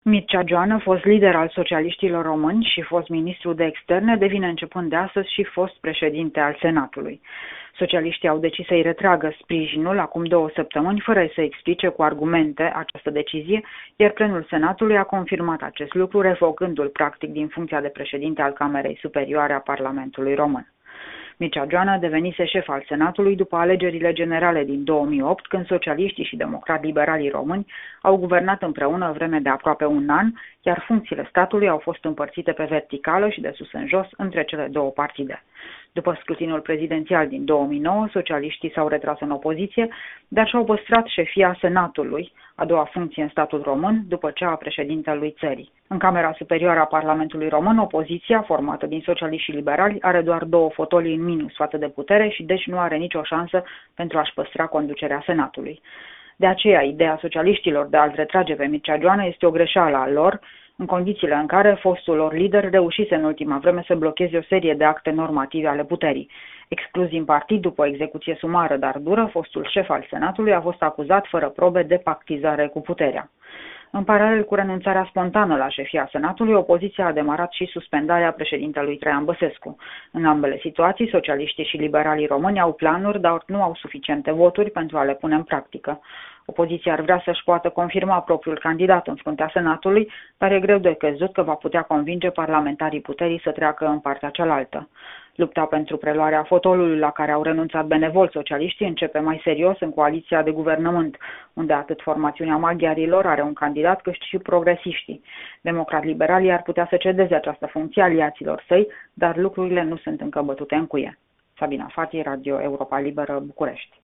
Mircea Joană, fost lider al socialiștilor români și fost ministru de externe, devine începând de astăzi și fost președinte al Senatului. Socialiștii au decis să-i retragă sprijinul acum 2 săptămâni, fără să explice cu argumente această decizie, iar plenul Senatului a confirmat acest lucru, revocându-l practic din funcția de președinte al Camerei Superioare a Parlamentului Român. Mircea Joană devenise șef al Senatului după alegerile generale din 2008, când socialiștii și democrat-liberalii români au guvernat împreună vreme de aproape un an, iar funcțiile statului au fost împărțite pe verticală și de sus în jos între cele două partide. După scrutinul prezidențial din 2009, socialiștii s-au retras în opoziție, dar și-au păstrat șefia Senatului, a doua funcție în statul român, după cea a președintelui țării. În Camera Superioară a Parlamentului Român, opoziția, formată din socialiști și liberali, are doar 2 fotolii în minus față de putere și deci nu are nicio șansă pentru a-și păstra conducerea Senatului. De aceea, ideea socialiștilor de a-l retrage pe Mircea Joană este o greșeală a lor, în condițiile în care fostul lor lider reușise în ultima vreme să blocheze o serie de acte normative ale puterii. Exclus din partid după o execuție sumară, dar dură, fostul șef al Senatului a fost acuzat fără probe de pactizare cu puterea. În paralel cu renunțarea spontană la șefia Senatului, opoziția a demarat și suspendarea președintelui Traian Băsescu. În ambele situații, socialiștii și liberalii români au planuri, dar nu au suficiente voturi pentru a le pune în practică. Opoziția ar vrea să-și poată confirma propriul candidat în fruntea Senatului, dar e greu de crezut că va putea convinge parlamentarii puterii să treacă în partea cealaltă. Lupta pentru preluarea fotolului la care au renunțat benevol socialiștii începe mai serios în coaliția de guvernământ, unde atât formațiunea maghiarilor are un candidat cât și progresiștii. Democrat-liberalii ar putea să cedeze această funcție aliaților săi, dar lucrurile nu sunt încă bătute în cuie. Sabina Fati, Radio Europa Liberă, București.